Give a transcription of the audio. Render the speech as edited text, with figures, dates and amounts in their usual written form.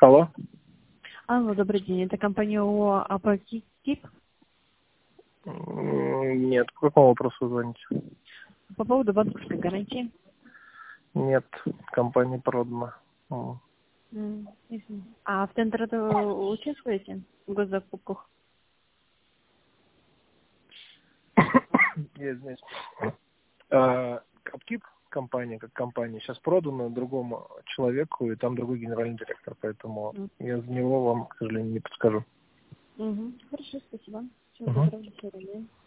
Алло. Алло, добрый день. Это компания ООО «Апокип». Нет, по какому вопросу вы звоните? По поводу банковской гарантии. Нет, компания продана. Ясно. А в тендер участвуете в госзакупках? Я извиняюсь. Капкип компания, как компания, сейчас продана другому человеку, и там другой генеральный директор, поэтому я за него вам, к сожалению, не подскажу. Хорошо, спасибо. Всего Мгм. доброго, до свидания.